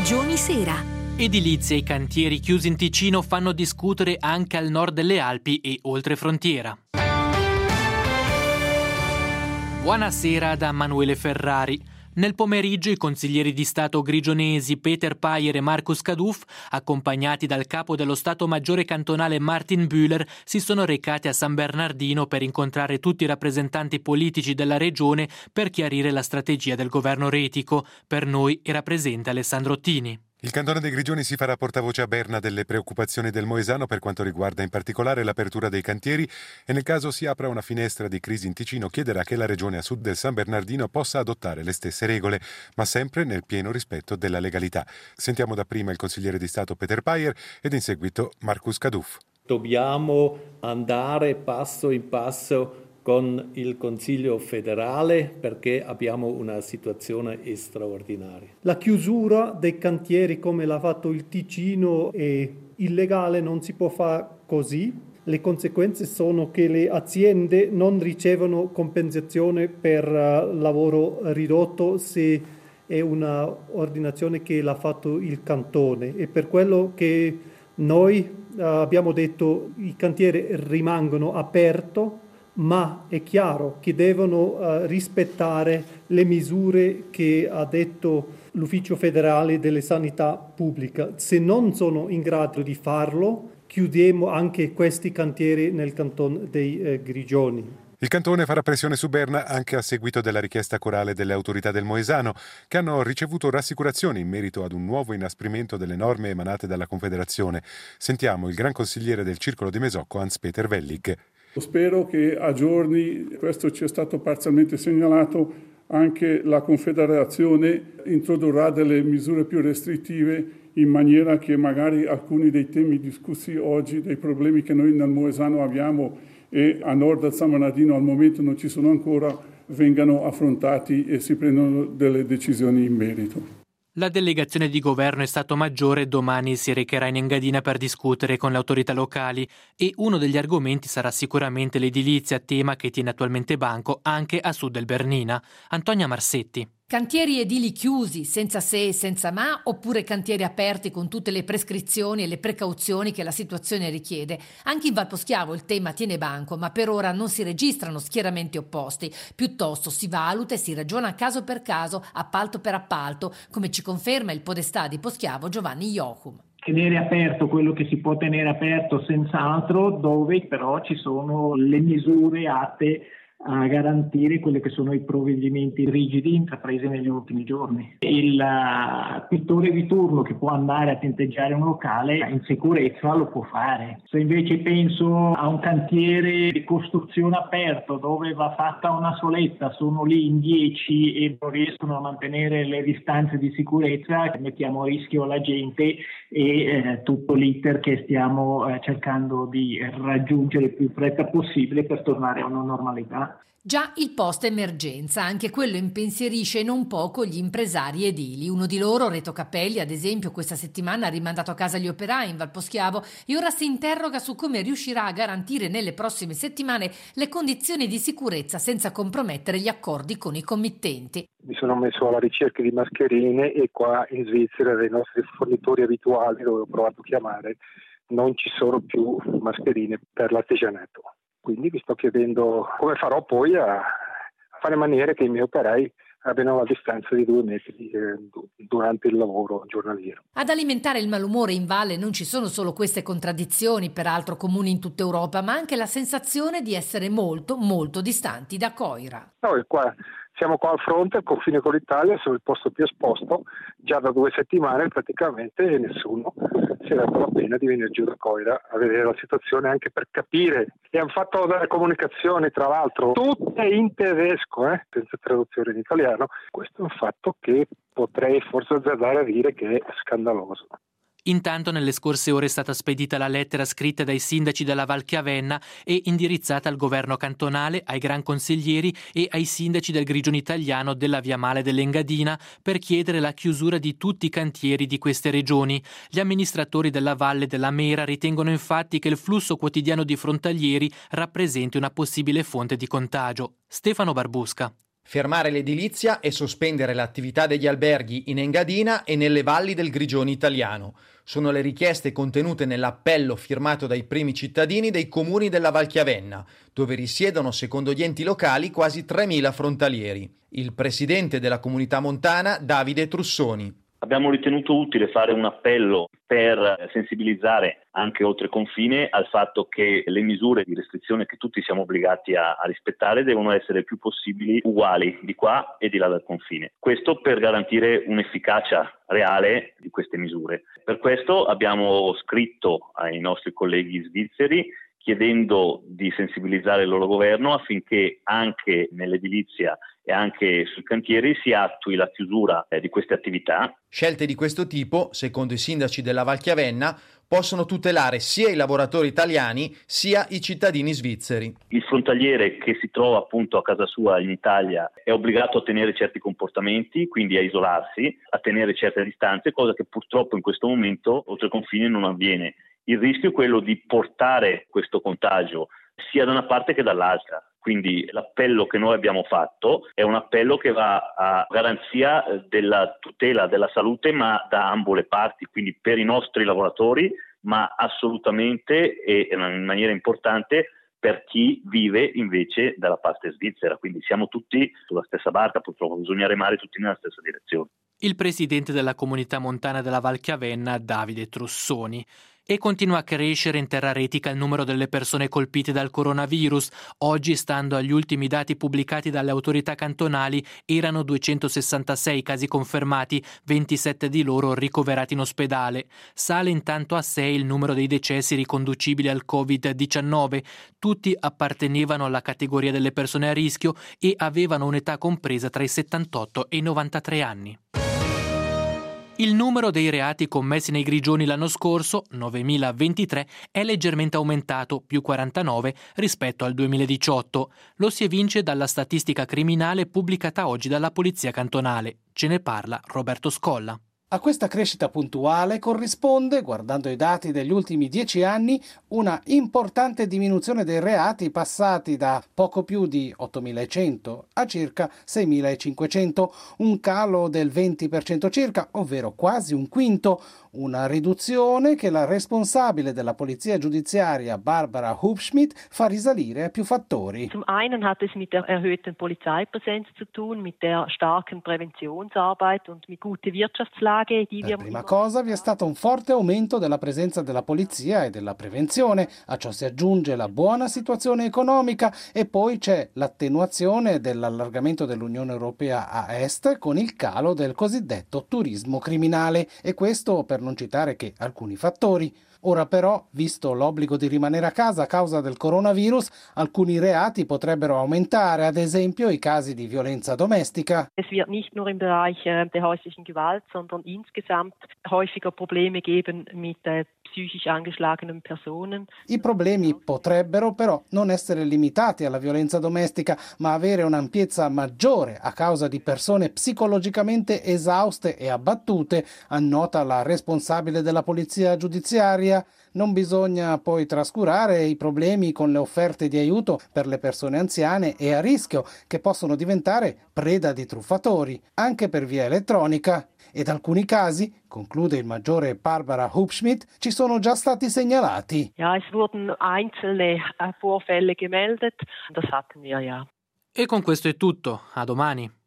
Grigioni Sera. Edilizia e i cantieri chiusi in Ticino fanno discutere anche al nord delle Alpi e oltre frontiera. Buonasera da Manuele Ferrari. Nel pomeriggio i consiglieri di Stato grigionesi Peter Payer e Markus Kaduff, accompagnati dal capo dello Stato Maggiore cantonale Martin Bühler, si sono recati a San Bernardino per incontrare tutti i rappresentanti politici della regione per chiarire la strategia del governo retico. Per noi era presente Alessandro Ottini. Il Cantone dei Grigioni si farà portavoce a Berna delle preoccupazioni del Moesano per quanto riguarda in particolare l'apertura dei cantieri e nel caso si apra una finestra di crisi in Ticino chiederà che la regione a sud del San Bernardino possa adottare le stesse regole, ma sempre nel pieno rispetto della legalità. Sentiamo dapprima il consigliere di Stato Peter Payer ed in seguito Markus Kaduff. Dobbiamo andare passo in passo con il Consiglio federale perché abbiamo una situazione straordinaria. La chiusura dei cantieri come l'ha fatto il Ticino è illegale, non si può fare così. Le conseguenze sono che le aziende non ricevono compensazione per lavoro ridotto se è una ordinazione che l'ha fatto il cantone, e per quello che noi abbiamo detto i cantieri rimangono aperti, ma è chiaro che devono rispettare le misure che ha detto l'Ufficio federale delle sanità pubblica. Se non sono in grado di farlo, chiudiamo anche questi cantieri nel canton dei Grigioni. Il cantone farà pressione su Berna anche a seguito della richiesta corale delle autorità del Moesano, che hanno ricevuto rassicurazioni in merito ad un nuovo inasprimento delle norme emanate dalla Confederazione. Sentiamo il gran consigliere del Circolo di Mesocco, Hans-Peter Wellig. Spero che a giorni, questo ci è stato parzialmente segnalato, anche la Confederazione introdurrà delle misure più restrittive in maniera che magari alcuni dei temi discussi oggi, dei problemi che noi nel Moesano abbiamo e a nord del San Bernardino al momento non ci sono ancora, vengano affrontati e si prendano delle decisioni in merito. La delegazione di governo e Stato Maggiore domani si recherà in Engadina per discutere con le autorità locali e uno degli argomenti sarà sicuramente l'edilizia, tema che tiene attualmente banco anche a sud del Bernina. Antonia Marsetti. Cantieri edili chiusi, senza se e senza ma, oppure cantieri aperti con tutte le prescrizioni e le precauzioni che la situazione richiede. Anche in Valposchiavo il tema tiene banco, ma per ora non si registrano schieramenti opposti. Piuttosto si valuta e si ragiona caso per caso, appalto per appalto, come ci conferma il podestà di Poschiavo Giovanni Jochum. Tenere aperto quello che si può tenere aperto senz'altro, dove però ci sono le misure atte a garantire quelli che sono i provvedimenti rigidi intrapresi negli ultimi giorni. Il pittore di turno che può andare a tinteggiare un locale in sicurezza lo può fare. Se invece penso a un cantiere di costruzione aperto dove va fatta una soletta, sono lì in 10 e non riescono a mantenere le distanze di sicurezza, mettiamo a rischio la gente e tutto l'iter che stiamo cercando di raggiungere il più fretta possibile per tornare a una normalità. Già il post-emergenza, anche quello impensierisce non poco gli impresari edili. Uno di loro, Reto Capelli, ad esempio, questa settimana ha rimandato a casa gli operai in Valposchiavo e ora si interroga su come riuscirà a garantire nelle prossime settimane le condizioni di sicurezza senza compromettere gli accordi con i committenti. Mi sono messo alla ricerca di mascherine e qua in Svizzera dei nostri fornitori abituali, dove ho provato a chiamare, non ci sono più mascherine per l'artigianato. Quindi vi sto chiedendo come farò poi a fare in maniera che i miei operai abbiano la distanza di 2 metri durante il lavoro giornaliero. Ad alimentare il malumore in valle non ci sono solo queste contraddizioni, peraltro comuni in tutta Europa, ma anche la sensazione di essere molto, molto distanti da Coira. Siamo qua al fronte, al confine con l'Italia, sono il posto più esposto, già da 2 settimane praticamente, e nessuno si è dato la pena di venire giù da Coira a vedere la situazione, anche per capire. E hanno fatto delle comunicazioni, tra l'altro, tutte in tedesco, senza traduzione in italiano. Questo è un fatto che potrei forse azzardare a dire che è scandaloso. Intanto nelle scorse ore è stata spedita la lettera scritta dai sindaci della Val Chiavenna e indirizzata al governo cantonale, ai gran consiglieri e ai sindaci del Grigione Italiano della Via Male dell'Engadina per chiedere la chiusura di tutti i cantieri di queste regioni. Gli amministratori della Valle della Mera ritengono infatti che il flusso quotidiano di frontalieri rappresenti una possibile fonte di contagio. Stefano Barbusca. Fermare l'edilizia e sospendere l'attività degli alberghi in Engadina e nelle valli del Grigione italiano. Sono le richieste contenute nell'appello firmato dai primi cittadini dei comuni della Val Chiavenna, dove risiedono, secondo gli enti locali, quasi 3.000 frontalieri. Il presidente della comunità montana, Davide Trussoni. Abbiamo ritenuto utile fare un appello per sensibilizzare anche oltre confine al fatto che le misure di restrizione che tutti siamo obbligati a rispettare devono essere il più possibili uguali di qua e di là dal confine. Questo per garantire un'efficacia reale di queste misure. Per questo abbiamo scritto ai nostri colleghi svizzeri chiedendo di sensibilizzare il loro governo affinché anche nell'edilizia e anche sui cantieri si attui la chiusura di queste attività. Scelte di questo tipo, secondo i sindaci della Val Chiavenna, possono tutelare sia i lavoratori italiani sia i cittadini svizzeri. Il frontaliere che si trova appunto a casa sua in Italia è obbligato a tenere certi comportamenti, quindi a isolarsi, a tenere certe distanze, cosa che purtroppo in questo momento oltre confine non avviene. Il rischio è quello di portare questo contagio sia da una parte che dall'altra. Quindi l'appello che noi abbiamo fatto è un appello che va a garanzia della tutela della salute, ma da ambo le parti, quindi per i nostri lavoratori, ma assolutamente e in maniera importante per chi vive invece dalla parte svizzera. Quindi siamo tutti sulla stessa barca, purtroppo bisogna remare tutti nella stessa direzione. Il presidente della comunità montana della Val Chiavenna, Davide Trussoni. E continua a crescere in Terra Retica il numero delle persone colpite dal coronavirus. Oggi, stando agli ultimi dati pubblicati dalle autorità cantonali, erano 266 casi confermati, 27 di loro ricoverati in ospedale. Sale intanto a 6 il numero dei decessi riconducibili al Covid-19. Tutti appartenevano alla categoria delle persone a rischio e avevano un'età compresa tra i 78 e i 93 anni. Il numero dei reati commessi nei Grigioni l'anno scorso, 9.023, è leggermente aumentato, più 49, rispetto al 2018. Lo si evince dalla statistica criminale pubblicata oggi dalla Polizia Cantonale. Ce ne parla Roberto Scolla. A questa crescita puntuale corrisponde, guardando i dati degli ultimi 10 anni, una importante diminuzione dei reati passati da poco più di 8.100 a circa 6.500, un calo del 20% circa, ovvero quasi un quinto, una riduzione che la responsabile della polizia giudiziaria Barbara Hubschmidt fa risalire a più fattori. Zum einen hat es mit der erhöhten Polizeipräsenz zu tun, mit der starken Präventionsarbeit und mit gute Wirtschaftslage. Per prima cosa vi è stato un forte aumento della presenza della polizia e della prevenzione, a ciò si aggiunge la buona situazione economica e poi c'è l'attenuazione dell'allargamento dell'Unione Europea a est con il calo del cosiddetto turismo criminale, e questo per non citare che alcuni fattori. Ora però, visto l'obbligo di rimanere a casa a causa del coronavirus, alcuni reati potrebbero aumentare, ad esempio i casi di violenza domestica. Es wird nicht nur im Bereich der häuslichen Gewalt, sondern insgesamt häufiger Probleme geben mit psychisch angeschlagenen Personen. I problemi potrebbero però non essere limitati alla violenza domestica, ma avere un'ampiezza maggiore a causa di persone psicologicamente esauste e abbattute, annota la responsabile della polizia giudiziaria. Non bisogna poi trascurare i problemi con le offerte di aiuto per le persone anziane e a rischio, che possono diventare preda di truffatori, anche per via elettronica. Ed alcuni casi, conclude il maggiore Barbara Hubschmidt, ci sono già stati segnalati. Ja, es wurden einzelne Vorfälle gemeldet, das hatten wir ja. E con questo è tutto, a domani.